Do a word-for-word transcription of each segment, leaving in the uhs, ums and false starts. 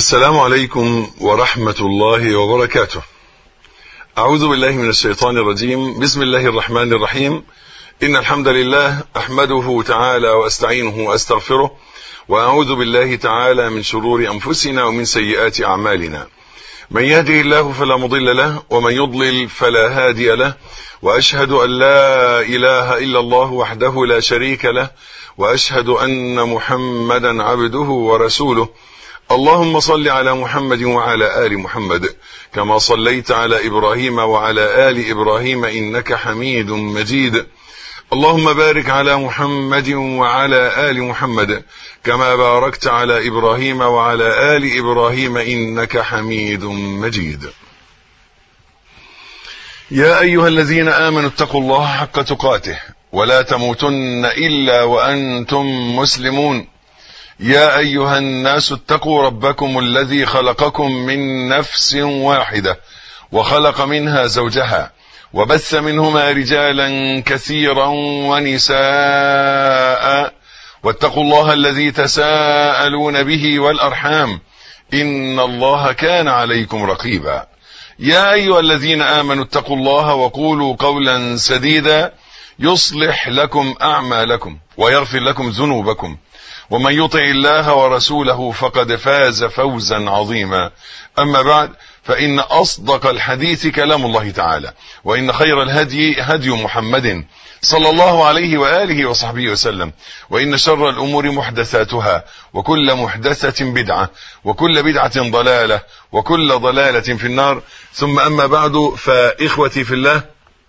السلام عليكم ورحمة الله وبركاته. أعوذ بالله من الشيطان الرجيم. بسم الله الرحمن الرحيم. إن الحمد لله أحمده تعالى وأستعينه وأستغفره، وأعوذ بالله تعالى من شرور أنفسنا ومن سيئات أعمالنا. من يهده الله فلا مضل له، ومن يضلل فلا هادي له، وأشهد أن لا إله إلا الله وحده لا شريك له، وأشهد أن محمدا عبده ورسوله. اللهم صل على محمد وعلى آل محمد كما صليت على إبراهيم وعلى آل إبراهيم إنك حميد مجيد. اللهم بارك على محمد وعلى آل محمد كما باركت على إبراهيم وعلى آل إبراهيم إنك حميد مجيد. يا أيها الذين آمنوا اتقوا الله حق تقاته ولا تموتن إلا وأنتم مسلمون. يا أيها الناس اتقوا ربكم الذي خلقكم من نفس واحدة وخلق منها زوجها وبث منهما رجالا كثيرا ونساء، واتقوا الله الذي تساءلون به والأرحام إن الله كان عليكم رقيبا. يا أيها الذين آمنوا اتقوا الله وقولوا قولا سديدا يصلح لكم أعمالكم ويغفر لكم ذنوبكم، ومن يطع الله ورسوله فقد فاز فوزا عظيما. أما بعد، فإن أصدق الحديث كلام الله تعالى، وإن خير الهدي هدي محمد صلى الله عليه وآله وصحبه وسلم، وإن شر الأمور محدثاتها، وكل محدثة بدعة، وكل بدعة ضلالة، وكل ضلالة في النار. ثم أما بعد، فإخوتي في الله،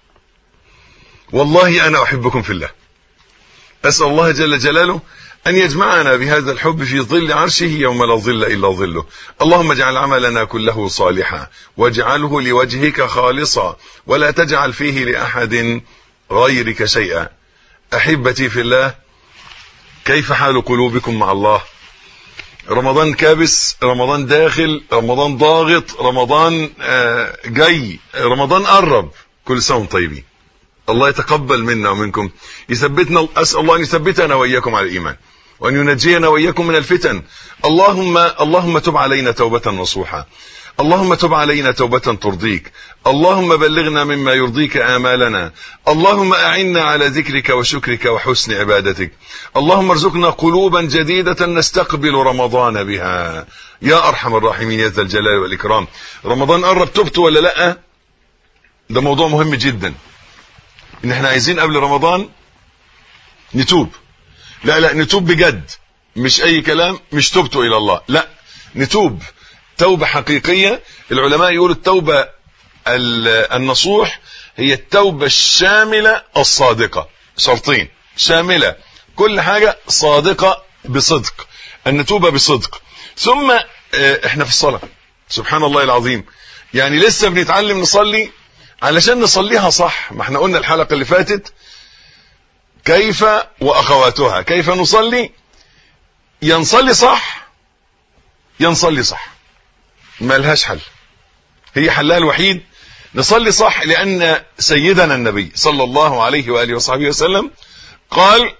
والله أنا أحبكم في الله. أسأل الله جل جلاله أن يجمعنا بهذا الحب في ظل عرشه يوم لا ظل إلا ظله. اللهم اجعل عملنا كله صالحا، واجعله لوجهك خالصا، ولا تجعل فيه لأحد غيرك شيئا. أحبتي في الله، كيف حال قلوبكم مع الله؟ رمضان كابس، رمضان داخل، رمضان ضاغط، رمضان آه جاي، رمضان قرب. كل سنة وانتم طيبين. الله يتقبل منا ومنكم، يثبتنا. أسأل الله أن يثبتنا وإياكم على الإيمان، وأن ينجينا وإياكم من الفتن. اللهم اللهم تب علينا توبة نصوحا، اللهم تب علينا توبة ترضيك، اللهم بلغنا مما يرضيك آمالنا، اللهم أعنا على ذكرك وشكرك وحسن عبادتك، اللهم ارزقنا قلوبا جديدة نستقبل رمضان بها يا أرحم الراحمين يا ذا الجلال والإكرام. رمضان قرب، تبت ولا لأ؟ ده موضوع مهم جدا، ان احنا عايزين قبل رمضان نتوب. لا لا نتوب بجد، مش اي كلام، مش توبته الى الله، لا نتوب توبة حقيقية. العلماء يقولوا التوبة النصوح هي التوبة الشاملة الصادقة. شرطين: شاملة، كل حاجة صادقة بصدق، ان نتوب بصدق. ثم احنا في الصلاة، سبحان الله العظيم، يعني لسه بنتعلم نصلي علشان نصليها صح. ما احنا قلنا الحلقة اللي فاتت كيف واخواتها، كيف نصلي، ينصلي صح ينصلي صح، ما لهاش حل، هي حلها الوحيد نصلي صح. لان سيدنا النبي صلى الله عليه وآله وصحبه وسلم قال: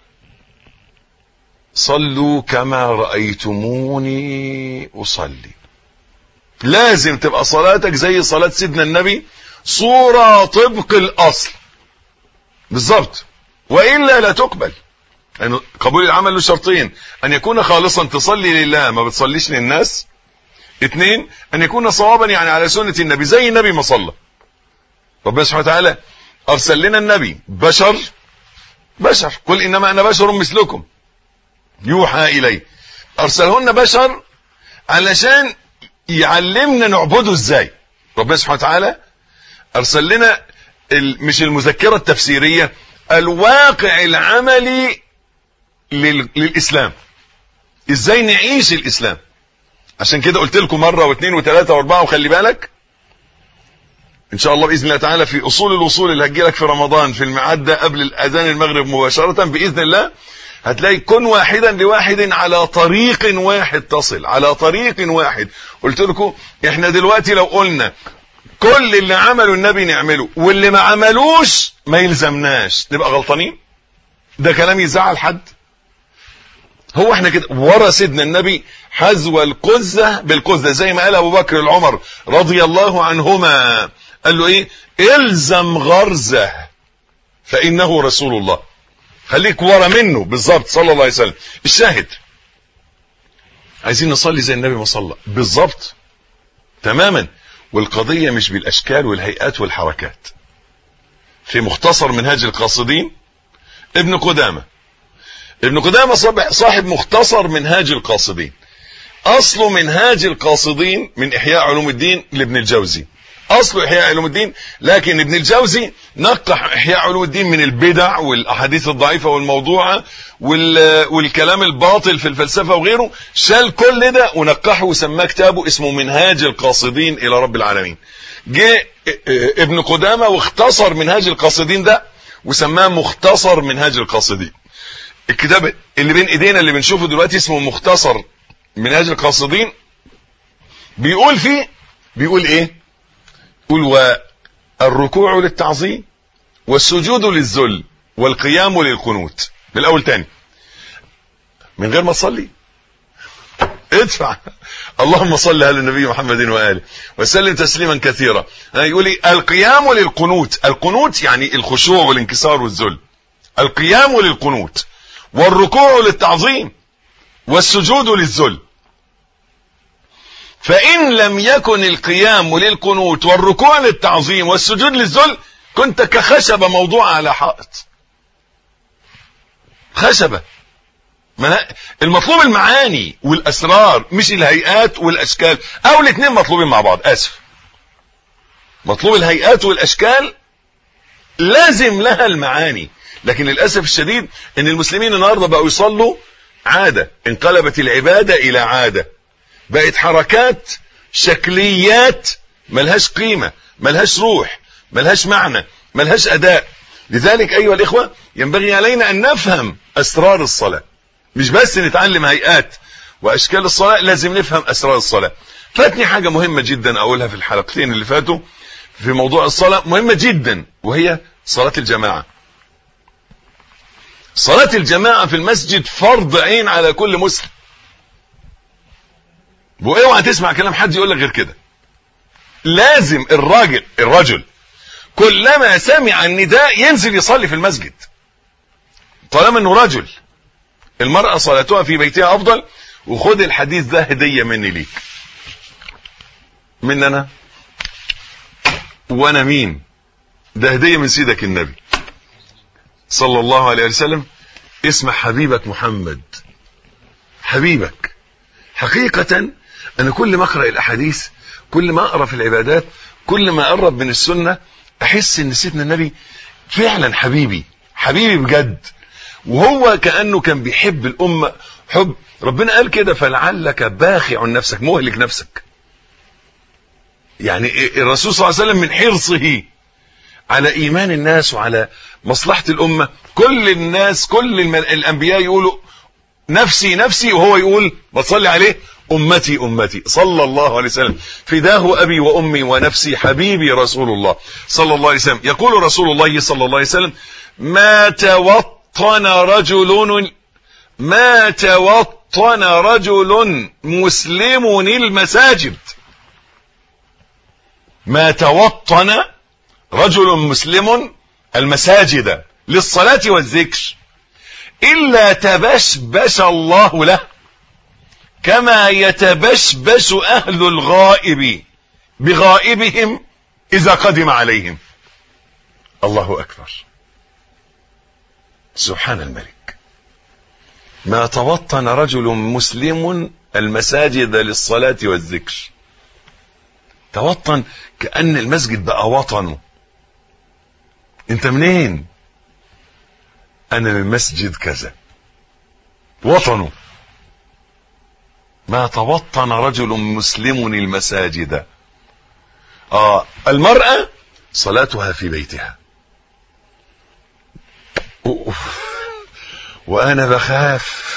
صلوا كما رأيتموني أصلي. لازم تبقى صلاتك زي صلاة سيدنا النبي، صورة طبق الأصل بالضبط، وإلا لا تقبل. يعني قبول العمل له شرطين: أن يكون خالصا، تصلي لله ما بتصليش للناس. اثنين، أن يكون صوابا، يعني على سنة النبي زي النبي ما صلى. ربنا سبحانه وتعالى أرسل لنا النبي بشر بشر قل إنما أنا بشر مثلكم يوحى إلي. أرسلهن بشر علشان يعلمنا نعبده ازاي. ربنا سبحانه وتعالى ارسل لنا مش المذكرة التفسيرية، الواقع العملي للإسلام، ازاي نعيش الإسلام. عشان كده قلت لكم مرة واثنين وثلاثة واربعة، وخلي بالك ان شاء الله بإذن الله تعالى في اصول الوصول اللي هتجيلك في رمضان في الميعاد ده قبل الاذان المغرب مباشرة بإذن الله، هتلاقي كن واحدا لواحد على طريق واحد تصل، على طريق واحد. قلت لكم احنا دلوقتي لو قلنا كل اللي عمله النبي نعمله واللي ما عملوش ما يلزمناش، نبقى غلطانين. ده كلام يزعل حد؟ هو احنا كده ورا سيدنا النبي حذو القزة بالقزة، زي ما قال ابو بكر العمر رضي الله عنهما، قال له ايه؟ الزم غرزه فانه رسول الله. خليك ورا منه بالظبط صلى الله عليه وسلم. الشاهد عايزين نصلي زي النبي ما صلى بالظبط تماما، والقضية مش بالاشكال والهيئات والحركات. في مختصر منهاج القاصدين ابن قدامة، ابن قدامة صاحب مختصر منهاج القاصدين، اصله منهاج القاصدين من احياء علوم الدين لابن الجوزي، اصله احياء علوم الدين، لكن ابن الجوزي نقح احياء علوم الدين من البدع والاحاديث الضعيفة والموضوعة والكلام الباطل في الفلسفة وغيره، شال كل ده ونقحه وسماه كتابه اسمه منهاج القاصدين الى رب العالمين. جه ابن قدامة واختصر منهاج القاصدين ده وسماه مختصر منهاج القاصدين. الكتاب اللي بين ايدينا اللي بنشوفه دلوقتي اسمه مختصر منهاج القاصدين، بيقول فيه بيقول ايه؟ يقول والركوع للتعظيم والسجود للذل والقيام للقنوت. بالاول تاني من غير ما تصلي ادفع اللهم صل على النبي محمد وآله وسلم تسليما كثيرا. يقول لي القيام للقنوت، القنوت يعني الخشوع والانكسار والذل، القيام للقنوت والركوع للتعظيم والسجود للذل. فإن لم يكن القيام للقنوت والركوع للتعظيم والسجود للذل كنت كخشبة موضوعة على حائط. خشبة. المطلوب المعاني والأسرار مش الهيئات والأشكال، أو الاثنين مطلوبين مع بعض. آسف، مطلوب الهيئات والأشكال لازم لها المعاني، لكن للأسف الشديد ان المسلمين النهارده بقوا يصلوا عادة، انقلبت العبادة الى عادة، بقت حركات شكليات ملهاش قيمة، ملهاش روح، ملهاش معنى، ملهاش اداء. لذلك ايها الاخوة ينبغي علينا ان نفهم اسرار الصلاة، مش بس نتعلم هيئات واشكال الصلاة، لازم نفهم اسرار الصلاة. فاتني حاجة مهمة جدا اقولها في الحلقتين اللي فاتوا في موضوع الصلاة، مهمة جدا، وهي صلاة الجماعة. صلاة الجماعة في المسجد فرض عين على كل مسلم، واوعى تسمع كلام حد يقول لك غير كده. لازم الراجل الرجل كلما سمع النداء ينزل يصلي في المسجد طالما انه رجل. المرأة صلاتها في بيتها افضل. وخد الحديث ده هدية مني ليك، من انا وانا مين؟ ده هدية من سيدك النبي صلى الله عليه وسلم. اسمع حبيبك محمد، حبيبك. حقيقة انا كل ما اقرأ الاحاديث، كل ما اقرأ في العبادات، كل ما اقرب من السنة احس ان سيدنا النبي فعلا حبيبي، حبيبي بجد. وهو كأنه كان بيحب الامة حب ربنا قال كده فلعلك باخع نفسك، مهلك نفسك. يعني الرسول صلى الله عليه وسلم من حرصه على ايمان الناس وعلى مصلحة الامة، كل الناس كل الانبياء يقولوا نفسي نفسي، وهو يقول بتصلي عليه امتي امتي صلى الله عليه وسلم. فداه ابي وامي ونفسي حبيبي رسول الله صلى الله عليه وسلم. يقول رسول الله صلى الله عليه وسلم ما توطن رجل ما توطن رجل مسلم المساجد، ما توطن رجل مسلم المساجد للصلاة والذكر إلا تبشبش الله له كما يتبشبش أهل الغائب بغائبهم إذا قدم عليهم. الله أكبر، سبحان الملك. ما توطن رجل مسلم المساجد للصلاة والذكر. توطن كأن المسجد بقى وطنه. انت منين؟ انا من مسجد كذا، وطنه. ما توطن رجل مسلم المساجد. اه المرأة صلاتها في بيتها. وانا بخاف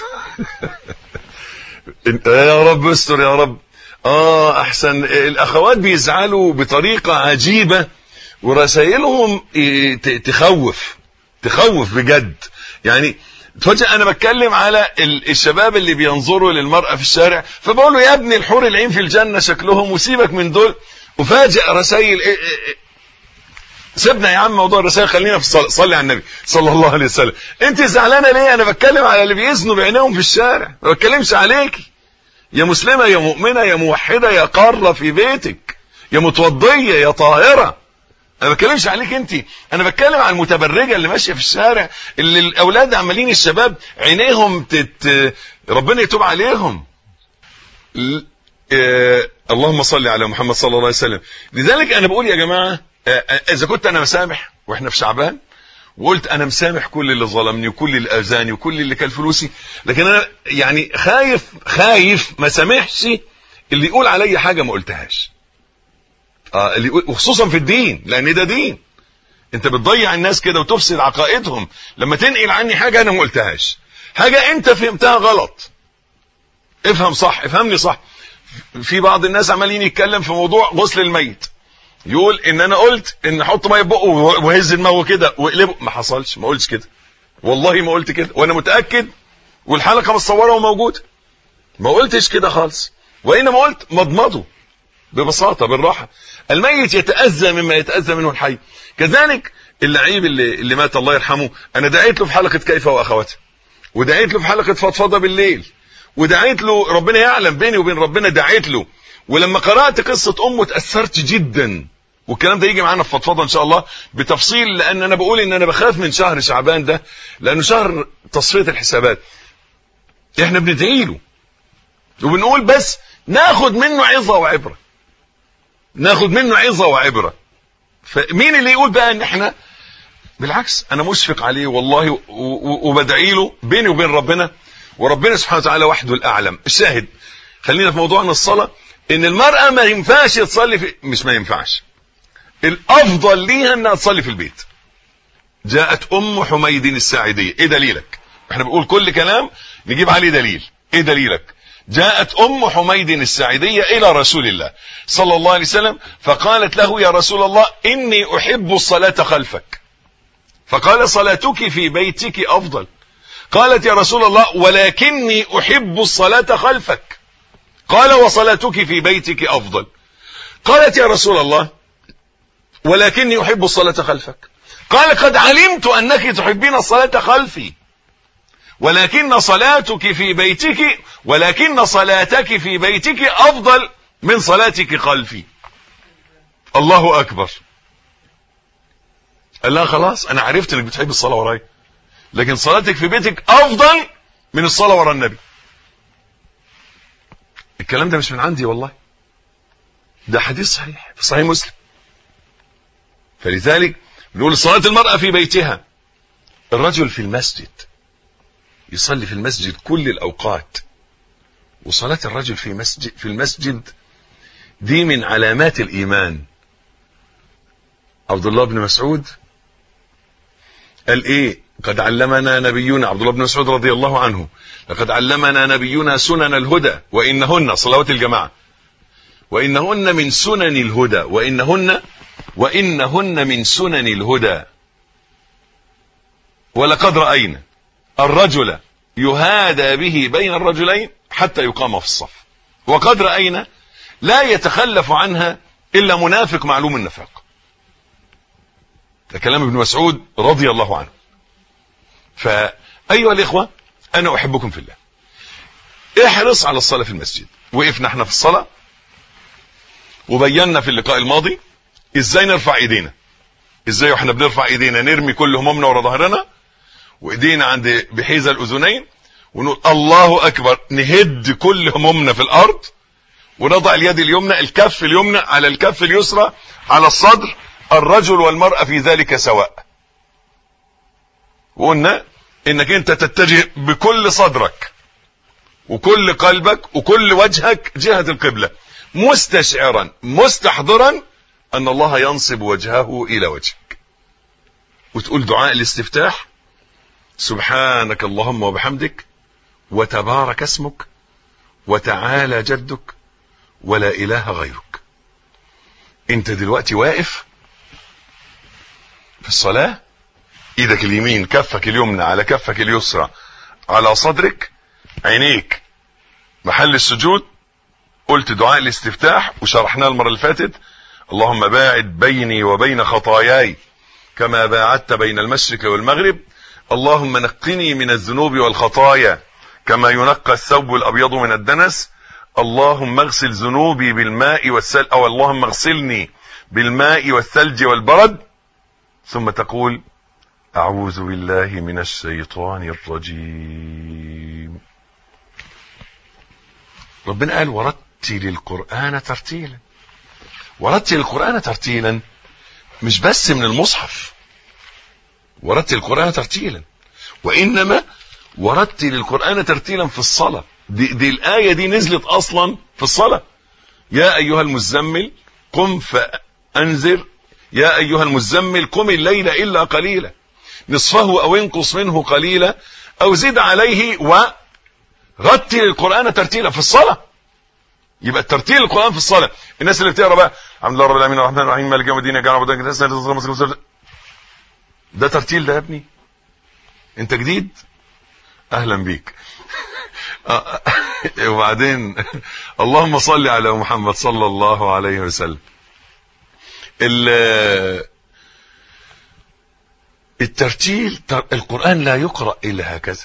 يا رب استر يا رب. اه احسن الاخوات بيزعلوا بطريقة عجيبة ورسائلهم تخوف تخوف بجد. يعني فجأة انا بتكلم على الشباب اللي بينظروا للمرأة في الشارع، فبقول له يا ابني الحور العين في الجنة شكلهم، وسيبك من دول. وفاجئ رسائل إيه إيه إيه. سيبنا يا عم موضوع الرسائل، خلينا في الصلاة. صلي على النبي صلى الله عليه وسلم. انت زعلانة ليه؟ انا بتكلم على اللي بيزنوا بعينهم في الشارع، ما بتكلمش عليكي يا مسلمة يا مؤمنة يا موحدة يا قارة في بيتك يا متوضية يا طاهرة. انا ما بتكلمش عليك انت، انا بتكلم عن المتبرجة اللي ماشية في الشارع، اللي الاولاد عمالين الشباب عينيهم تت... ربنا يتوب عليهم. ل... آه... اللهم صل على محمد صلى الله عليه وسلم. لذلك انا بقول يا جماعة، آه... اذا كنت انا مسامح واحنا في شعبان، وقلت انا مسامح كل اللي ظلمني وكل اللي اذاني وكل اللي كل فلوسي، لكن انا يعني خايف خايف ما سامحش اللي يقول علي حاجة ما قلتهاش. آه اللي يقول، وخصوصا في الدين، لان ده دين. انت بتضيع الناس كده وتفسد عقائدهم لما تنقل عني حاجة انا ما قلتهاش، حاجة انت فهمتها غلط. افهم صح، افهمني صح. في بعض الناس عمالين يتكلم في موضوع غسل الميت، يقول ان انا قلت ان احط ميه بقه وهز دماغه كده واقلبه. ما حصلش، ما قلتش كده، والله ما قلت كده، وانا متاكد والحلقه متصوره وموجوده. ما قلتش كده خالص، وانما قلت مضمضه ببساطه بالراحه. الميت يتاذى مما يتاذى منه الحي. كذلك اللعيب اللي, اللي مات الله يرحمه، انا دعيت له في حلقه كيف واخواتها، ودعيت له في حلقه فضفضه بالليل، ودعيت له ربنا يعلم بيني وبين ربنا، دعيت له. ولما قرات قصه امه تاثرت جدا، والكلام ده يجي معانا في فضفضه ان شاء الله بتفصيل، لان انا بقول ان انا بخاف من شهر شعبان ده، لانه شهر تصفيه الحسابات. احنا بندعي له وبنقول بس ناخد منه عظه وعبره، ناخد منه عظه وعبره. فمين اللي يقول بقى ان احنا بالعكس؟ انا مشفق عليه والله وبدعي له بيني وبين ربنا، وربنا سبحانه وتعالى وحده الاعلم. الشاهد، خلينا في موضوعنا الصلاه. ان المراه ما ينفعش تصلي في، مش ما ينفعش، الافضل ليها انها تصلي في البيت. جاءت ام حميد الساعديه، ايه دليلك؟ احنا بنقول كل كلام نجيب عليه دليل، ايه دليلك؟ جاءت ام حميد الساعديه الى رسول الله صلى الله عليه وسلم، فقالت له يا رسول الله اني احب الصلاه خلفك. فقال صلاتك في بيتك افضل. قالت يا رسول الله ولكني احب الصلاه خلفك. قال وصلاتك في بيتك افضل. قالت يا رسول الله ولكني احب الصلاه خلفك. قال قد علمت انك تحبين الصلاه خلفي، ولكن صلاتك في بيتك ولكن صلاتك في بيتك افضل من صلاتك خلفي. الله اكبر. قال لها خلاص انا عرفت انك بتحب الصلاه ورايا، لكن صلاتك في بيتك افضل من الصلاه ورا النبي. الكلام ده مش من عندي والله، ده حديث صحيح في صحيح مسلم. فلذلك نقول صلاة المرأة في بيتها. الرجل في المسجد يصلي في المسجد كل الأوقات، وصلاة الرجل في مسجد في المسجد دي من علامات الإيمان. عبد الله بن مسعود قال ايه؟ قد علمنا نبينا، عبد الله بن مسعود رضي الله عنه، لقد علمنا نبينا سنن الهدى وإنهن صلوات الجماعة، وإنهن من سنن الهدى، وإنهن وإنهن من سنن الهدى. ولقد رأينا الرجل يهادى به بين الرجلين حتى يقام في الصف، وقد رأينا لا يتخلف عنها إلا منافق معلوم النفاق. ده كلام ابن مسعود رضي الله عنه. فأيها الإخوة أنا أحبكم في الله، احرص على الصلاة في المسجد. وقفنا احنا في الصلاة وبينا في اللقاء الماضي ازاي نرفع ايدينا، ازاي واحنا بنرفع ايدينا نرمي كل همومنا ورا ظهرنا وايدينا عند بحيز الاذنين ونقول الله اكبر، نهد كل همومنا في الارض، ونضع اليد اليمنى الكف اليمنى على الكف اليسرى على الصدر. الرجل والمرأة في ذلك سواء. وقلنا انك انت تتجه بكل صدرك وكل قلبك وكل وجهك جهة القبلة، مستشعرا مستحضرا ان الله ينصب وجهه الى وجهك، وتقول دعاء الاستفتاح: سبحانك اللهم وبحمدك وتبارك اسمك وتعالى جدك ولا اله غيرك. انت دلوقتي واقف في الصلاة، ايدك اليمين كفك اليمنى على كفك اليسرى على صدرك، عينيك محل السجود، قلت دعاء الاستفتاح وشرحناه المرة اللي فاتت، اللهم باعد بيني وبين خطاياي كما باعدت بين المشرق والمغرب، اللهم نقني من الذنوب والخطايا كما ينقى الثوب الابيض من الدنس، اللهم اغسل ذنوبي بالماء والثلج، او اللهم اغسلني بالماء والثلج والبرد، ثم تقول اعوذ بالله من الشيطان الرجيم. ربنا قال ورتل القرآن ترتيلا. ورتل القرآن ترتيلا مش بس من المصحف، ورتل القرآن ترتيلا، وإنما ورتل القرآن ترتيلا في الصلاة. دي, دي الآية دي نزلت أصلا في الصلاة. يا أيها المزمل قم فأنذر، يا أيها المزمل قم الليل إلا قليلا نصفه أو انقص منه قليلا أو زد عليه ورتل القرآن ترتيلا في الصلاة. يبقى الترتيل القرآن في الصلاة. الناس اللي بتقرا بقى الحمد لله رب العالمين الرحمن الرحيم مالك يوم الدين إياك ده ترتيل ده يا ابني؟ انت جديد؟ اهلا بيك. وبعدين اللهم صل على محمد صلى الله عليه وسلم. الترتيل، القرآن لا يقرأ الا هكذا.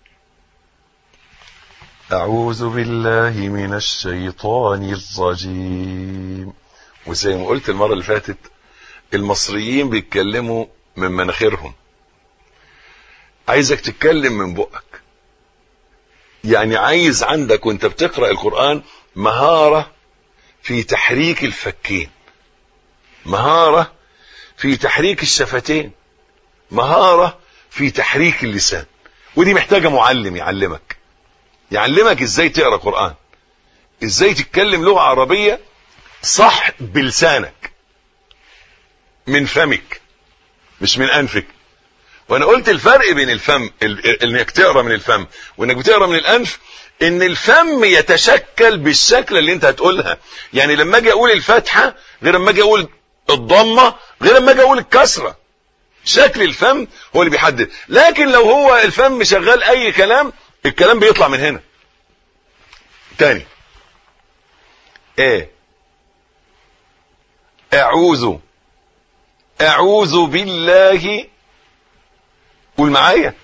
اعوذ بالله من الشيطان الرجيم. وزي ما قلت المرة اللي فاتت المصريين بيتكلموا من مناخيرهم، عايزك تتكلم من بقك. يعني عايز عندك وانت بتقرأ القرآن مهارة في تحريك الفكين، مهارة في تحريك الشفتين، مهارة في تحريك اللسان. ودي محتاجة معلم يعلمك يعلمك ازاي تقرأ قرآن، ازاي تتكلم لغة عربية صح بلسانك من فمك مش من انفك. وانا قلت الفرق بين الفم انك تقرا من الفم وانك بتقرا من الانف، ان الفم يتشكل بالشكل اللي انت هتقولها. يعني لما اجي اقول الفتحه غير لما اجي اقول الضمه غير لما اجي اقول الكسره. شكل الفم هو اللي بيحدد. لكن لو هو الفم شغال اي كلام، الكلام بيطلع من هنا. تاني ايه اعوذ اعوذ بالله. قول معايا.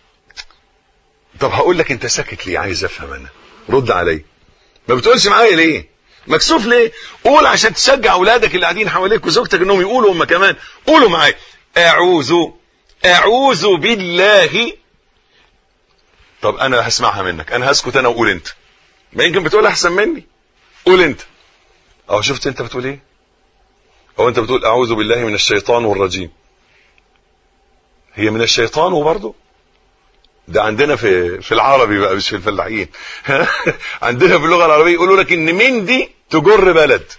طب هقول لك انت ساكت ليه؟ عايز افهم انا، رد علي. ما بتقولش معايا ليه؟ مكسوف ليه؟ قول عشان تشجع اولادك اللي قاعدين حواليك وزوجتك انهم يقولوا هم كمان. قولوا معايا اعوذ اعوذ بالله. طب انا هسمعها منك، انا هسكت انا وقول انت. ما يمكن بتقول احسن مني. قول انت. اهو شفت انت بتقول ايه؟ او انت بتقول اعوذ بالله من الشيطان والرجيم. هي من الشيطان وبرضه ده عندنا في في العربي بقى مش في الفلاحين. عندنا في اللغه العربيه يقولوا لك ان من دي تجر بلد.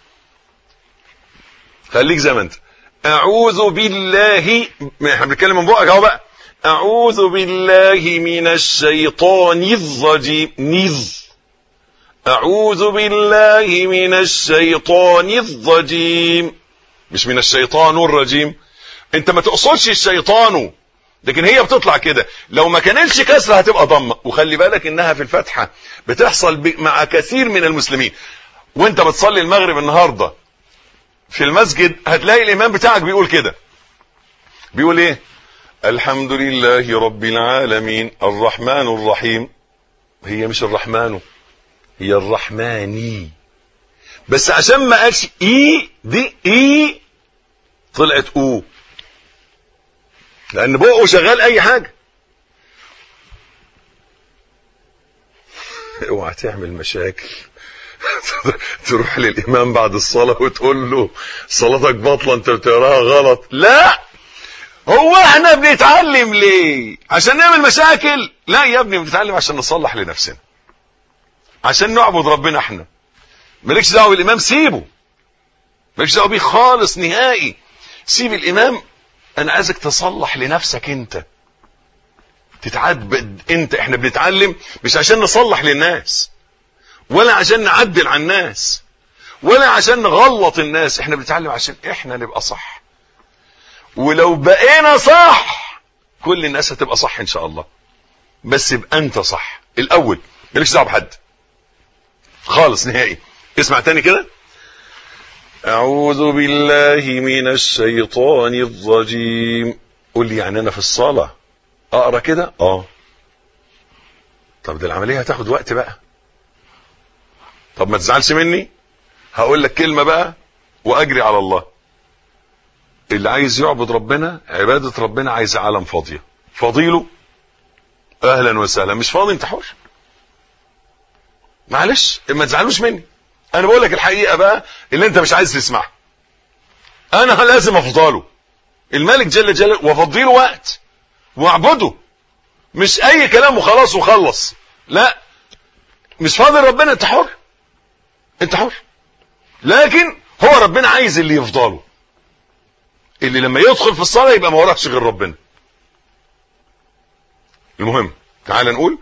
خليك زي ما انت. اعوذ بالله، احنا بنتكلم من بقك اهو بقى. اعوذ بالله من الشيطان الرجيم. نز اعوذ بالله من الشيطان الرجيم، مش من الشيطان الرجيم. انت ما تقصدش الشيطان، لكن هي بتطلع كده. لو ما كانتش كسره هتبقى ضمه. وخلي بالك انها في الفتحه بتحصل مع كثير من المسلمين. وانت بتصلي المغرب النهارده في المسجد هتلاقي الامام بتاعك بيقول كده. بيقول ايه؟ الحمد لله رب العالمين الرحمن الرحيم. هي مش الرحمن، هي الرحماني. بس عشان ما قالش اي دي اي طلعت او، لان بقه شغال اي حاجه. اوعى تعمل مشاكل. تروح للامام بعد الصلاه وتقول له صلاتك باطله انت بتقراها غلط. لا، هو احنا بنتعلم ليه؟ عشان نعمل مشاكل؟ لا يا ابني، بنتعلم عشان نصلح لنفسنا، عشان نعبد ربنا احنا. مالكش دعوه بالامام، سيبه. مالكش دعوه بيه خالص نهائي. سيب الامام. انا عايزك تصلح لنفسك انت، تتعبد انت. احنا بنتعلم مش عشان نصلح للناس، ولا عشان نعدل على الناس، ولا عشان نغلط الناس. احنا بنتعلم عشان احنا نبقى صح. ولو بقينا صح كل الناس هتبقى صح ان شاء الله. بس يبقى انت صح الاول، مالكش دعوه بحد خالص نهائي. اسمع تاني كده. اعوذ بالله من الشيطان الرجيم. قول لي يعني انا في الصلاه اقرا كده؟ اه. طب ده العمليه هتاخد وقت بقى. طب ما تزعلش مني، هقول لك كلمه بقى واجري على الله. اللي عايز يعبد ربنا عباده ربنا عايز عالم فاضيه، فاضيله اهلا وسهلا، مش فاضي انت حر. معلش ما تزعلوش مني، انا بقول لك الحقيقه بقى اللي انت مش عايز تسمعها. انا لازم افضله الملك جل جلاله وافضيله وقت واعبده، مش اي كلام وخلاص وخلص. لا، مش فاضي ربنا، انت حر، انت حر. لكن هو ربنا عايز اللي يفضله، اللي لما يدخل في الصلاه يبقى ما وراكش غير ربنا. المهم تعال نقول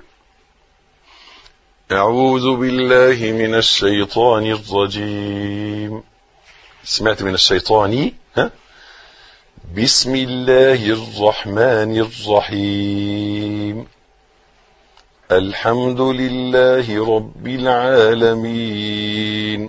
اعوذ بالله من الشيطان الرجيم. سمعت من الشيطان؟ ها؟ بسم الله الرحمن الرحيم. الحمد لله رب العالمين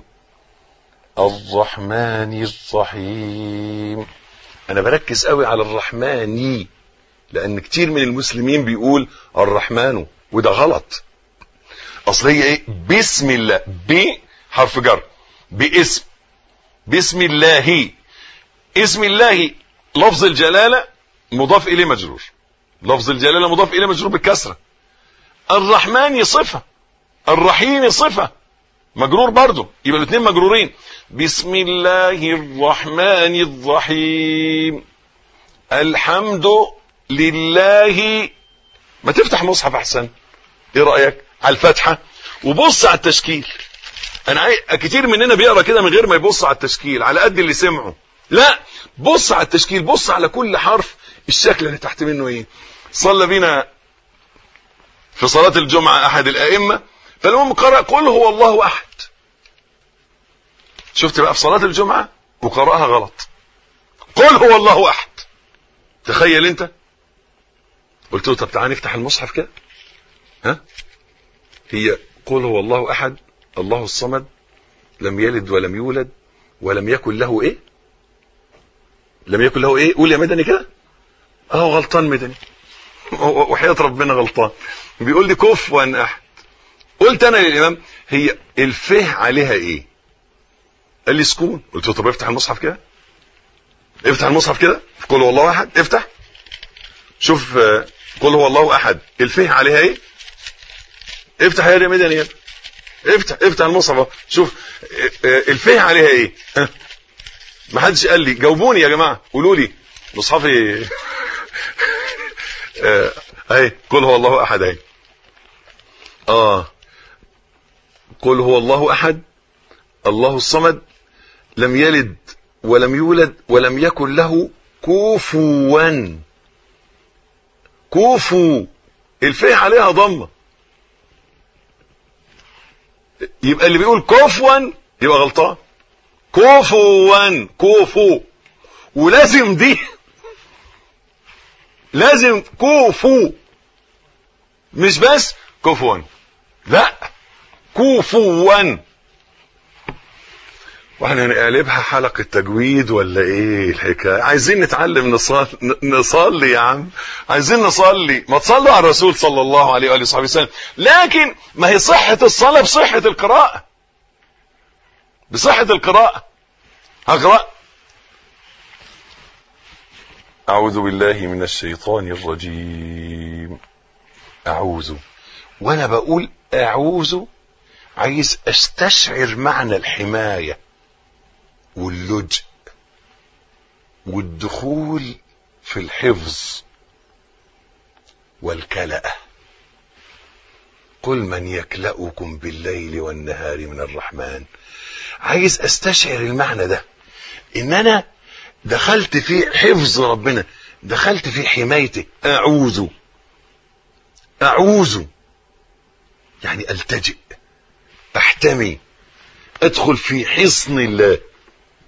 الرحمن الرحيم. انا بركز قوي على الرحمن لان كتير من المسلمين بيقول الرحمن، وده غلط. اصل هي ايه؟ بسم الله، ب حرف جر، باسم، بسم الله. اسم الله لفظ الجلاله مضاف اليه مجرور، لفظ الجلاله مضاف اليه مجرور بالكسره. الرحمن صفه، الرحيم صفه مجرور برضه، يبقى الاثنين مجرورين. بسم الله الرحمن الرحيم الحمد لله. ما تفتح مصحف احسن، ايه رايك؟ على الفتحه وبص على التشكيل. انا عاي... كتير مننا بيقرا كده من غير ما يبص على التشكيل، على قد اللي سمعه. لا، بص على التشكيل، بص على كل حرف الشكل اللي تحت منه ايه. صلى بينا في صلاه الجمعه احد الائمه، فالمهم قرأ قل هو الله احد. شفت بقى في صلاه الجمعه وقرأها غلط، قل هو الله احد. تخيل انت. قلت له طب تعال نفتح المصحف كده. ها؟ هي قل هو الله احد الله الصمد لم يلد ولم يولد ولم يكن له ايه؟ لم يكن له ايه؟ قول يا مدني كده. اه غلطان مدني، وحياة ربنا غلطان. بيقول لي كفوا احد. قلت انا للامام هي الفه عليها ايه؟ قال لي سكون. قلت له طب افتح المصحف كده، افتح المصحف كده، قل هو الله احد، افتح شوف قل هو الله احد الفه عليها ايه؟ افتح يا مدني يا افتح افتح المصحف شوف الفه عليها ايه. ما حدش قال لي. جاوبوني يا جماعه، قولوا لي مصحفي اهي قل هو الله احد اهي. اه قل هو الله احد الله الصمد لم يلد ولم يولد ولم يكن له كفوا. كفو الفه عليها ضمه، يبقى اللي بيقول كفوا يبقى غلطان. كفوا كفو، ولازم دي لازم كفو، مش بس كفوا، لا كفوا. واحنا هنقلبها حلقة تجويد ولا ايه الحكاية؟ عايزين نتعلم نصلي، نصلي يا عم، عايزين نصلي. ما تصلوا على الرسول صلى الله عليه وآله وصحبه وسلم. لكن ما هي صحة الصلاة بصحة القراءة، بصحة القراءة. هقرأ أعوذ بالله من الشيطان الرجيم. أعوذ، وأنا بقول أعوذ عايز أستشعر معنى الحماية واللجأ والدخول في الحفظ والكلأة. قل من يكلأكم بالليل والنهار من الرحمن. عايز استشعر المعنى ده، ان انا دخلت في حفظ ربنا، دخلت في حمايته. اعوذ، اعوذ يعني التجئ، احتمي، ادخل في حصن الله.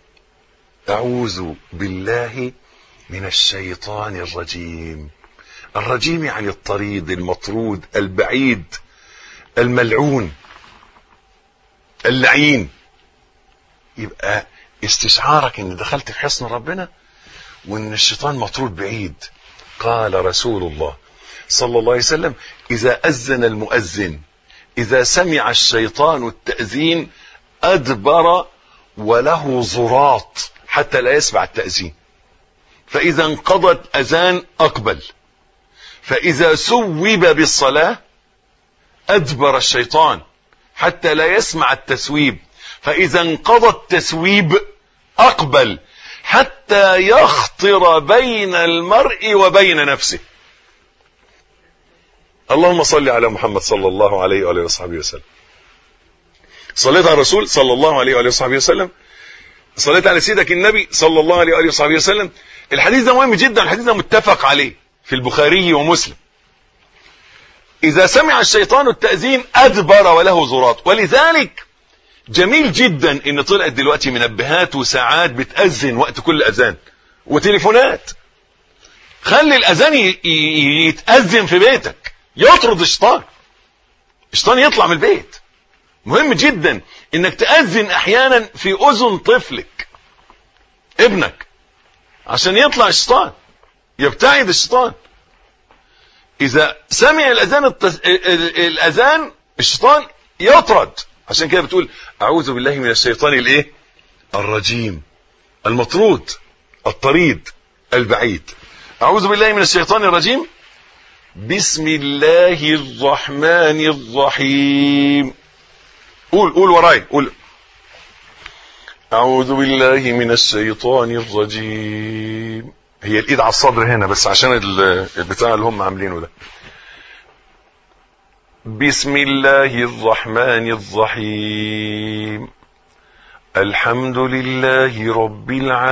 اعوذ بالله من الشيطان الرجيم. الرجيم يعني الطريد، المطرود، البعيد، الملعون، اللعين. يبقى استشعارك ان دخلت في حصن ربنا وان الشيطان مطرود بعيد. قال رسول الله صلى الله عليه وسلم: اذا اذن المؤذن اذا سمع الشيطان التأذين ادبر وله زراط حتى لا يسمع التأذين، فاذا انقضت اذان اقبل، فاذا سوب بالصلاة ادبر الشيطان حتى لا يسمع التسويب، فاذا انقضى التسويب اقبل حتى يخطر بين المرء وبين نفسه. اللهم صل على محمد صلى الله عليه وآله وصحبه وسلم. صليت على الرسول صلى الله عليه وآله وصحبه وسلم، صليت على سيدك النبي صلى الله عليه وآله وصحبه وسلم. الحديث ده مهم جدا، الحديث ده متفق عليه في البخاري ومسلم. إذا سمع الشيطان التأذين أدبر وله زراط. ولذلك جميل جدا ان طلعت دلوقتي منبهات وساعات بتأذن وقت كل أذان وتليفونات. خلي الأذان يتأذن في بيتك، يطرد الشيطان، الشيطان يطلع من البيت. مهم جدا انك تأذن احيانا في اذن طفلك ابنك عشان يطلع الشيطان، يبتعد الشيطان. اذا سمع الاذان التس... الاذان الشيطان يطرد. عشان كده بتقول اعوذ بالله من الشيطان الايه الرجيم، المطرود، الطريد، البعيد. اعوذ بالله من الشيطان الرجيم، بسم الله الرحمن الرحيم. قول قول وراي، قول اعوذ بالله من الشيطان الرجيم. هي الايد على الصدر هنا بس عشان البتاع اللي هم عاملينه ده. بسم الله الرحمن الرحيم، الحمد لله رب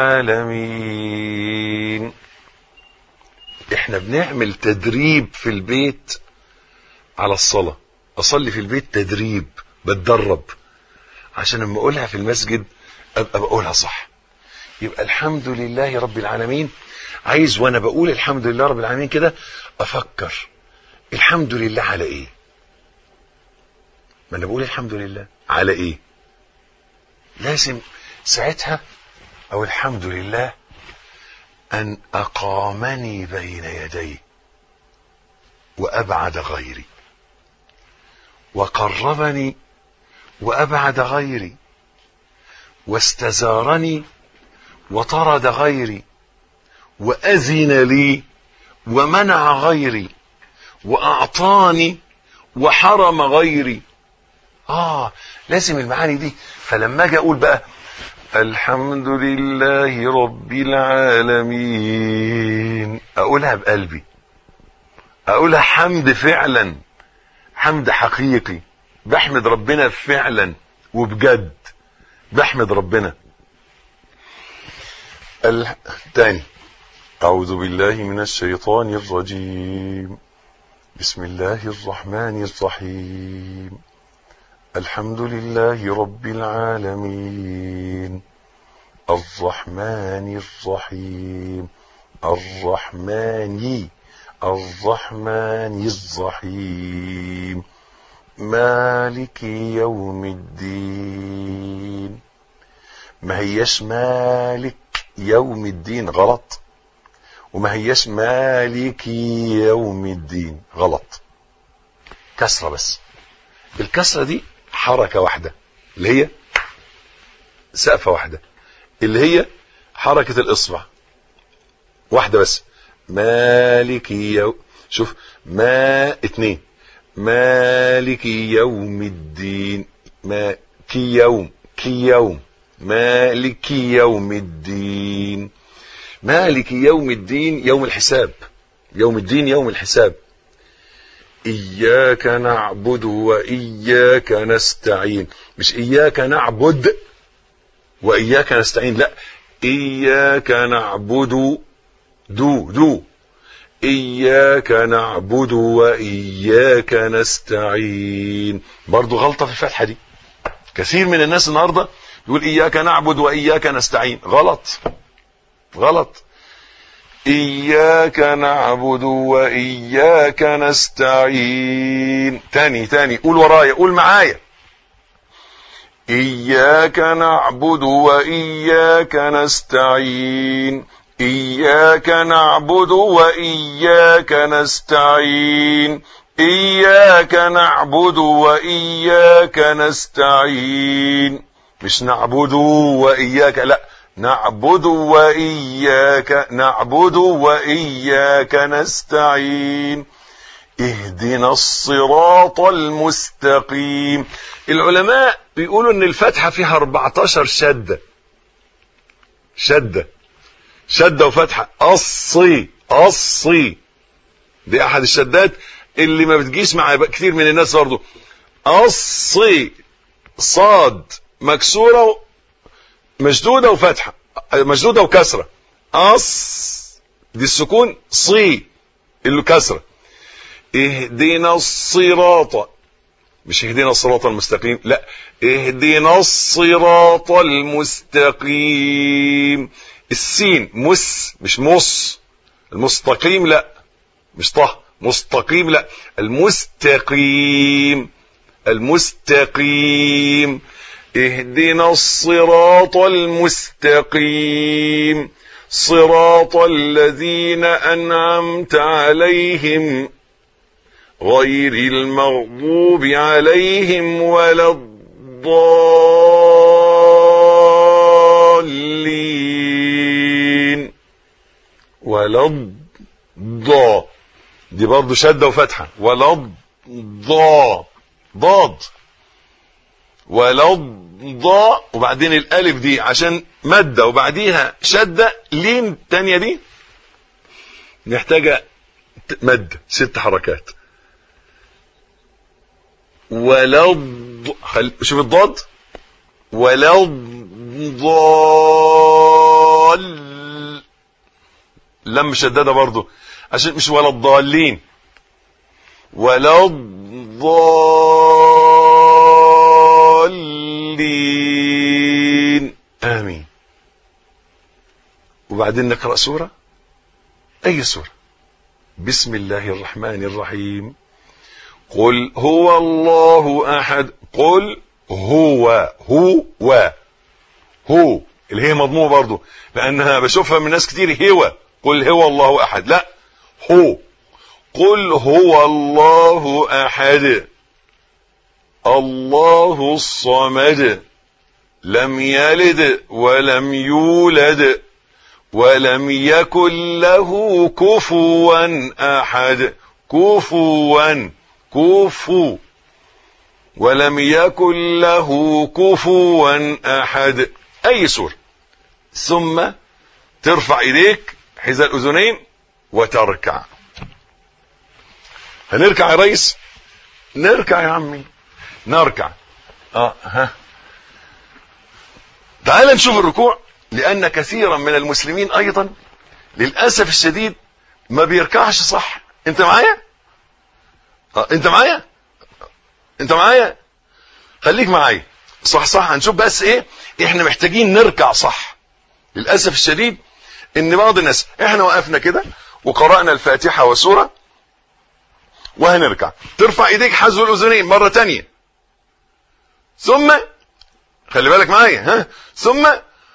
العالمين. احنا بنعمل تدريب في البيت على الصلاة. اصلي في البيت تدريب، بتدرب عشان لما اقولها في المسجد ابقى بقولها صح. يبقى الحمد لله رب العالمين. عايز وانا بقول الحمد لله رب العالمين كده افكر الحمد لله على ايه. ما انا بقول الحمد لله على ايه، لازم ساعتها او الحمد لله ان اقامني بين يديه وابعد غيري، وقربني وابعد غيري، واستزارني وطرد غيري، واذن لي ومنع غيري، واعطاني وحرم غيري. اه لازم المعاني دي. فلما اجي اقول بقى الحمد لله رب العالمين اقولها بقلبي، اقولها حمد فعلا، حمد حقيقي، بحمد ربنا فعلا وبجد بحمد ربنا. الثاني اعوذ بالله من الشيطان الرجيم، بسم الله الرحمن الرحيم، الحمد لله رب العالمين، الرحمن الرحيم، الرحمن الرحمن الرحيم، مالك يوم الدين. ما هيش مالك يوم الدين، غلط. وما هيش مالك يوم الدين، غلط. كسرة بس. الكسرة دي حركة واحدة اللي هي سقفة واحدة اللي هي حركة الإصبع واحدة بس. مالك يوم، شوف، ما اتنين، مالك يوم الدين، ما كي يوم، كي يوم، مالك يوم الدين. مالك يوم الدين يوم الحساب، يوم الدين يوم الحساب. إياك نعبد وإياك نستعين، مش إياك نعبد وإياك نستعين، لا، إياك نعبد دو دو إياك نعبد وإياك نستعين. برضو غلطة في الفتحة دي. كثير من الناس النهاردة يقول إياك نعبد وإياك نستعين، غلط غلط. إياك نعبد وإياك نستعين. تاني تاني قول ورايا، قول معايا. إياك نعبد وإياك نستعين، إياك نعبد وإياك نستعين، إياك نعبد وإياك نستعين. مش نعبد وإياك، لا، نعبد وإياك، نعبد وإياك نستعين. اهدنا الصراط المستقيم. العلماء بيقولوا ان الفتحة فيها أربعتاشر شدة، شدة شدة وفتحة. أصي أصي دي احد الشدات اللي ما بتجيش مع كتير من الناس برضه. أصي صاد مكسورة مشدودة وفتحة، مشدودة وكسرة. أص دي السكون، صي اللي كسرة. اهدنا الصراط، مش اهدنا الصراط المستقيم، لا، اهدنا الصراط المستقيم. السين مس مش مص. المستقيم لا، مش طه. مستقيم لا، المستقيم، المستقيم. اهدنا الصراط المستقيم، صراط الذين أنعمت عليهم غير المغضوب عليهم ولا الضالين. ولا الضا دي برضو شدة وفتحة. ولا الضا ضاد. ولا الضا وبعدين الالف دي عشان مادة وبعديها شدة. لين التانية دي نحتاجة مادة ست حركات. ولا الض... خل... شوف الضاد. ولا الضال لم مشددة برضو عشان مش ولا الضالين. ولا الضالين. آمين. وبعدين نقرأ سورة، أي سورة. بسم الله الرحمن الرحيم. قل هو الله أحد. قل هو هو هو اللي هي مضمومة برضو لأنها بشوفها من ناس كتير. هو قل هو الله أحد، لا، هو. قل هو الله أحد الله الصمد لم يلد ولم يولد ولم يكن له كفوا أحد. كفوا كفو ولم يكن له كفوا أحد. أي سورة. ثم ترفع إيديك حذاء الأذنين وتركع. هنركع يا ريس؟ نركع يا عمي، نركع. اه ها تعال نشوف الركوع، لأن كثيرا من المسلمين أيضا للأسف الشديد ما بيركعش صح. انت معايا؟ اه انت معايا؟ انت معايا؟ خليك معايا صح صح. هنشوف بس ايه احنا محتاجين نركع صح. للأسف الشديد ان بعض الناس احنا وقفنا كده وقرأنا الفاتحة وسورة وهنركع. ترفع ايديك حذو الأذنين مرة تانية، ثم خلي بالك معايا، ها، ثم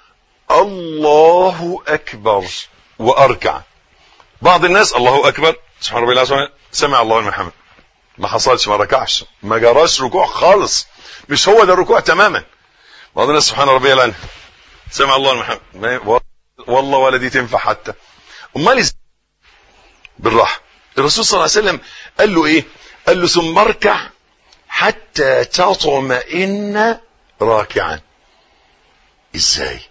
الله أكبر وأركع. بعض الناس الله أكبر سبحان ربي العظيم سمع الله لمن حمده، ما حصلش، ما ركعش، ما جراش ركوع خالص، مش هو ده الركوع تماما. بعض الناس سبحان ربي العظيم سمع الله لمن حمده، والله ولا دي تنفع حتى. امال بالراحه. الرسول صلى الله عليه وسلم قال له ايه؟ قال له ثم اركع حتى تطمئن راكعا. ازاي؟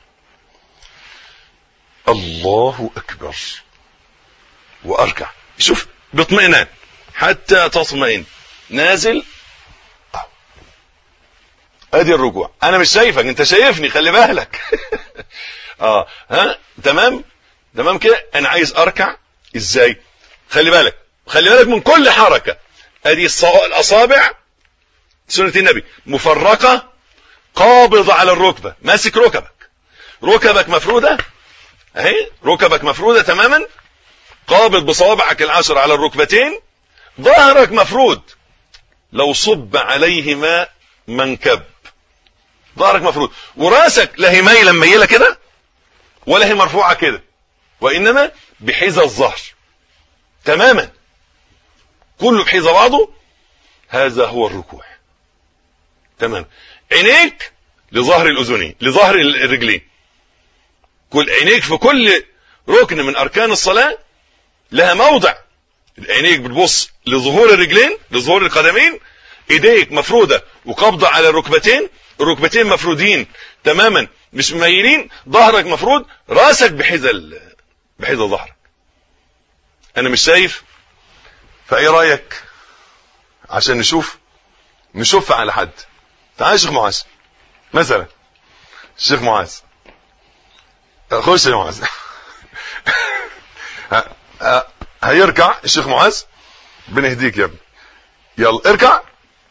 الله اكبر واركع. شوف باطمئنان حتى تطمئن. نازل، ادي الركوع. انا مش شايفك، انت شايفني، خلي بالك. اه ها تمام تمام كده. انا عايز اركع ازاي؟ خلي بالك، خلي بالك من كل حركه. ادي الاصابع سنة النبي مفرقه، قابضه على الركبه، ماسك ركبك، ركبك مفروده اهي، ركبك مفروده تماما، قابض بصوابعك العشر على الركبتين، ظهرك مفرود، لو صب عليه ماء منكب، ظهرك مفرود، وراسك لا هي مايله مميله كده ولا هي مرفوعه كده، وانما بحذاء الظهر تماما، كله بحذاء بعضه. هذا هو الركوع تمام. عينيك لظهر الاذنين، لظهر الرجلين، كل عينيك في كل ركن من اركان الصلاه لها موضع. عينيك بتبص لظهور الرجلين، لظهور القدمين، ايديك مفروده وقبضه على الركبتين، الركبتين مفرودين تماما مش مميلين، ظهرك مفرود، راسك بحذاء بحذاء ظهرك. انا مش شايف، فايه رايك عشان نشوف نشوف على حد؟ تعال يا شيخ معاذ مثلا، الشيخ معاذ خش يا معاذ. هيركع الشيخ معاذ، بنهديك يا ابني، يلا اركع.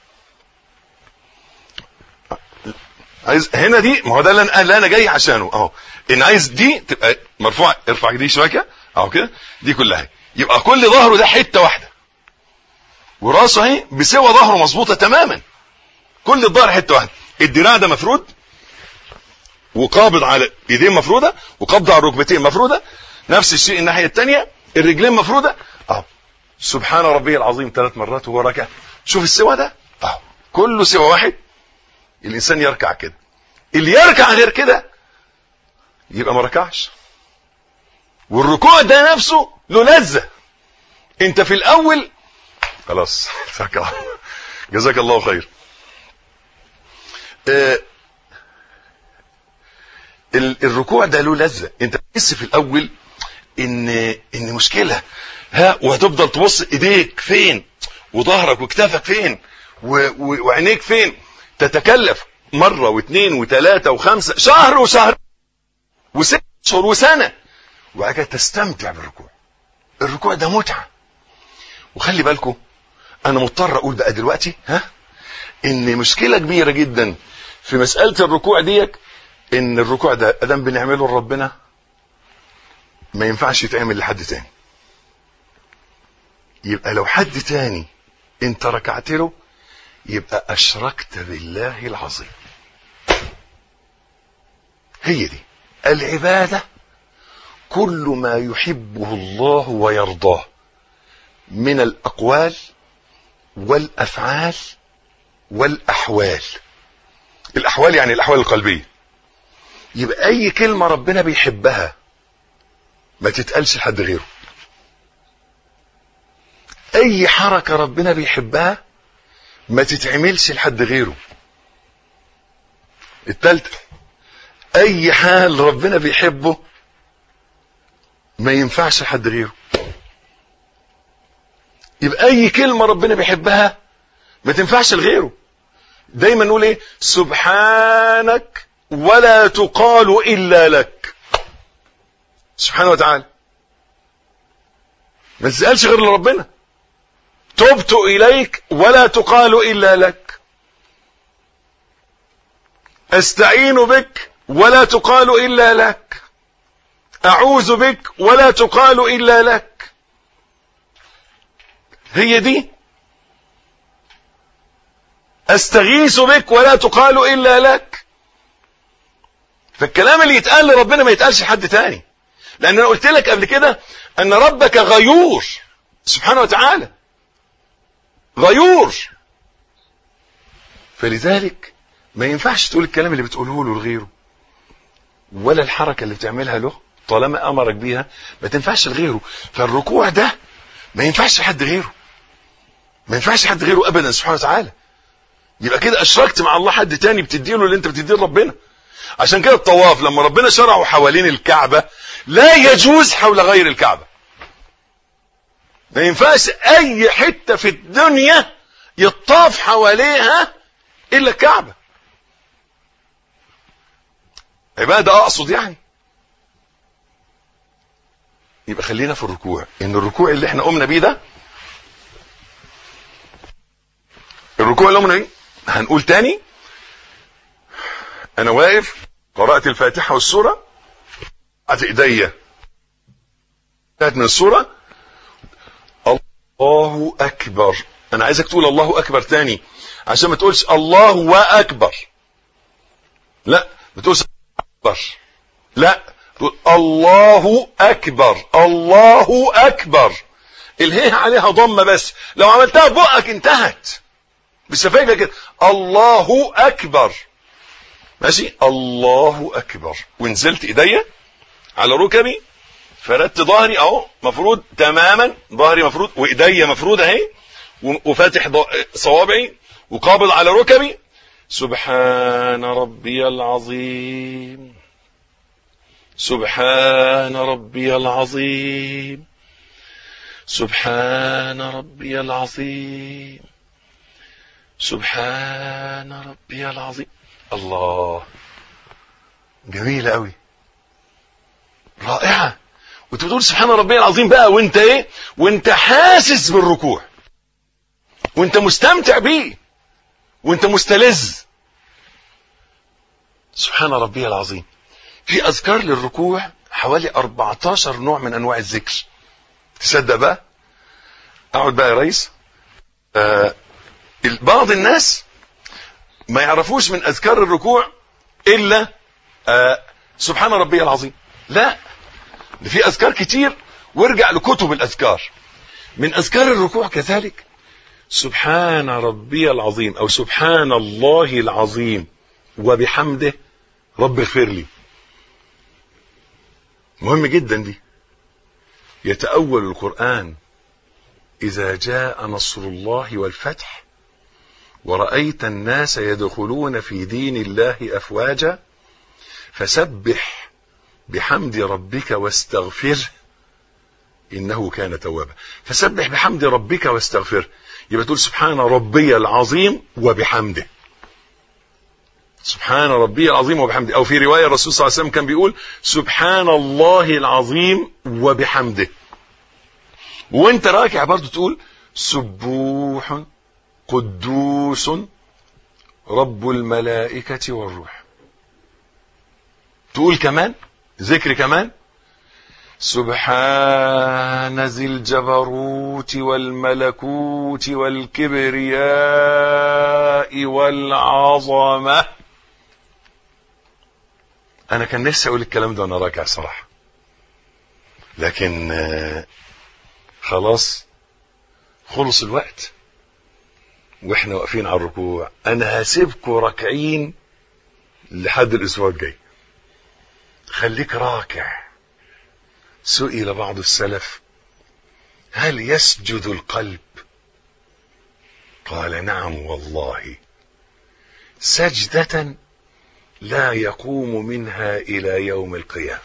عايز هنا دي، ما هو ده اللي انا, أنا جاي عشانه اهو، ان عايز دي تبقى مرفوعه، ارفع دي شويه اهو كده، دي كلها يبقى كل ظهره ده حته واحده، وراسه اهي بسوى ظهره مظبوطه تماما، كل الظهر حته واحده، الدراع ده مفرود وقابض على ايدين مفروده، وقبض على الركبتين مفروده، نفس الشيء الناحيه الثانيه، الرجلين مفروده اهو. سبحان ربي العظيم ثلاث مرات وهو راكع، شوف السوى ده اهو، كله سوى واحد. الانسان يركع كده، اللي يركع غير كده يبقى ما ركعش. والركوع ده نفسه له لذة، انت في الاول خلاص جزاك الله خير. اه الركوع ده له لذة، انت تحس في الاول ان ان مشكلة ها، وهتفضل تبص ايديك فين وظهرك وكتافك فين وعينيك فين، تتكلف مرة واثنين وثلاثة وخمسة، شهر وشهر وست شهور وسنة، وبعد كده تستمتع بالركوع. الركوع ده متعة. وخلي بالكم انا مضطر اقول بقى دلوقتي ها، ان مشكلة كبيرة جدا في مسألة الركوع ديك، ان الركوع ده ادام بنعمله لربنا ما ينفعش يتعمل لحد تاني. يبقى لو حد تاني انت ركعت له يبقى اشركت بالله العظيم. هي دي العبادة، كل ما يحبه الله ويرضاه من الاقوال والافعال والاحوال. الاحوال يعني الاحوال القلبية، يبقى اي كلمة ربنا بيحبها ما تتقالش لحد غيره، اي حركة ربنا بيحبها ما تتعملش لحد غيره. التالتة، اي حال ربنا بيحبه ما ينفعش لحد غيره. يبقى اي كلمة ربنا بيحبها ما تنفعش لغيره. دايما نقول ايه؟ سبحانك ولا تقال الا لك، سبحانه وتعالى ما تسألش غير لربنا. تبت اليك ولا تقال الا لك، استعين بك ولا تقال الا لك، اعوذ بك ولا تقال الا لك. هي دي استغيث بك ولا تقال الا لك. فالكلام اللي يتقال لربنا ما يتقالش لحد تاني، لان انا قلت لك قبل كده ان ربك غيور سبحانه وتعالى، غيور، فلذلك ما ينفعش تقول الكلام اللي بتقوله له لغيره، ولا الحركة اللي بتعملها له طالما امرك بيها ما تنفعش لغيره. فالركوع ده ما ينفعش لحد غيره، ما ينفعش لحد غيره ابدا سبحانه وتعالى. يبقى كده اشركت مع الله حد تاني بتديله اللي انت بتديه لربنا. عشان كده الطواف لما ربنا شرعه حوالين الكعبة لا يجوز حول غير الكعبة. ما ينفعش اي حتة في الدنيا يطاف حواليها الا الكعبة. عبادة اقصد يعني. يبقى خلينا في الركوع، ان الركوع اللي احنا قمنا بيه ده، الركوع اللي قمنا بيه هنقول تاني، انا واقف قرأت الفاتحة والسورة، قعدت ايديا من السورة الله اكبر. انا عايزك تقول الله اكبر تاني عشان ما تقولش الله واكبر. لا ما تقولش اكبر، لا تقول الله اكبر. الله اكبر الهيه عليها ضمه، بس لو عملتها بقك انتهت بالشفايف كده. الله اكبر، ماشي؟ الله اكبر. ونزلت ايديا على ركبي، فردت ظهري اهو مفروض تماما، ظهري مفروض وايديا مفروض اهي، وفاتح صوابعي وقابض على ركبي. سبحان ربي العظيم، سبحان ربي العظيم، سبحان ربي العظيم، سبحان ربي العظيم. الله، جميلة قوي، رائعة. وانت بتقول سبحان ربي العظيم بقى وانت ايه؟ وانت حاسس بالركوع، وانت مستمتع بيه، وانت مستلذ. سبحان ربي العظيم. في اذكار للركوع حوالي أربعتاشر نوع من انواع الذكر. تصدق بقى؟ اقعد بقى يا ريس. آه بعض الناس ما يعرفوش من اذكار الركوع الا آه سبحان ربي العظيم. لا، ده في اذكار كتير، وارجع لكتب الاذكار. من اذكار الركوع كذلك سبحان ربي العظيم، او سبحان الله العظيم وبحمده رب اغفر لي. مهم جدا دي. يتأول القرآن: إذا جاء نصر الله والفتح ورأيت الناس يدخلون في دين الله أفواجا فسبح بحمد ربك واستغفره إنه كان توابا. فسبح بحمد ربك واستغفره، يبقى تقول سبحان ربي العظيم وبحمده، سبحان ربي العظيم وبحمده. أو في رواية الرسول صلى الله عليه وسلم كان بيقول سبحان الله العظيم وبحمده. وانت راكع برضو تقول سبوح قدوس رب الملائكة والروح. تقول كمان ذكر كمان سبحان ذي الجبروت والملكوت والكبرياء والعظمة. انا كان نفسي اقول الكلام ده وانا راكع صراحة، لكن خلاص خلص الوقت واحنا واقفين على الركوع. انا هسيبكم راكعين لحد الاسبوع الجاي. خليك راكع. سئل بعض السلف: هل يسجد القلب؟ قال: نعم والله، سجدة لا يقوم منها الى يوم القيامة.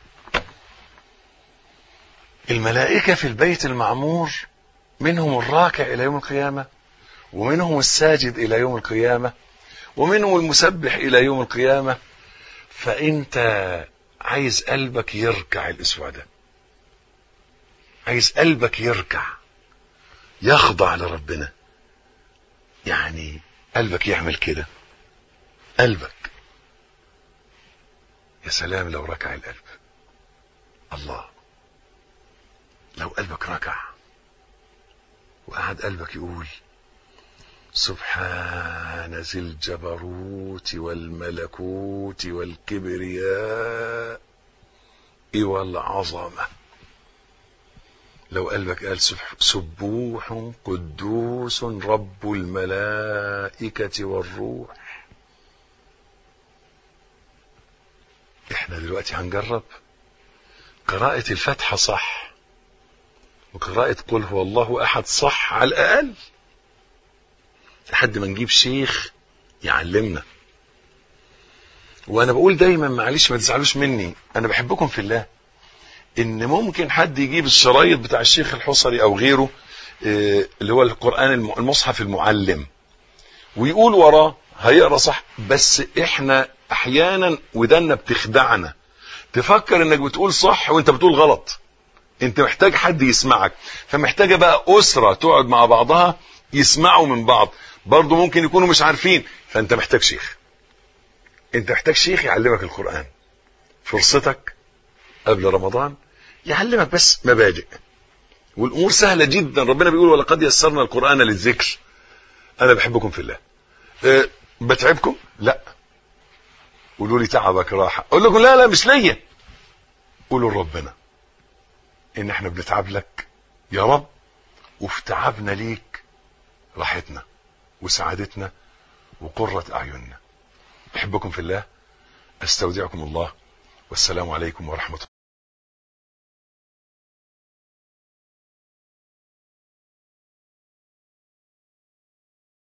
الملائكة في البيت المعمور منهم الراكع الى يوم القيامة، ومنهم الساجد الى يوم القيامة، ومنهم المسبح الى يوم القيامة. فانت عايز قلبك يركع الاسبوع ده، عايز قلبك يركع يخضع لربنا، يعني قلبك يعمل كده. قلبك يا سلام لو ركع القلب. الله، لو قلبك ركع وقعد قلبك يقول سبحان ذي الجبروت والملكوت والكبرياء والعظمة. لو قلبك قال سبوح قدوس رب الملائكة والروح. احنا دلوقتي هنجرب قراءة الفاتحة صح، وقراءة قل هو الله احد صح على الاقل، لحد ما نجيب شيخ يعلمنا. وانا بقول دايما معلش ما تزعلوش مني، انا بحبكم في الله، ان ممكن حد يجيب الشرايط بتاع الشيخ الحصري او غيره اللي هو القرآن المصحف المعلم ويقول وراه هيقرا صح، بس احنا احيانا ودنا بتخدعنا، تفكر انك بتقول صح وانت بتقول غلط. انت محتاج حد يسمعك، فمحتاجه بقى اسره تقعد مع بعضها يسمعوا من بعض، برضو ممكن يكونوا مش عارفين، فانت محتاج شيخ. انت محتاج شيخ يعلمك القرآن. فرصتك قبل رمضان يعلمك بس مبادئ، والامور سهله جدا. ربنا بيقول ولقد يسرنا القران للذكر. انا بحبكم في الله. أه بتعبكم؟ لا. قولوا لي تعبك راحه، اقول لكم لا لا مش ليا. قولوا لربنا ان احنا بنتعب لك يا رب، وفي تعبنا ليك راحتنا وسعادتنا وقرة اعيننا. بحبكم في الله، استودعكم الله، والسلام عليكم ورحمة الله.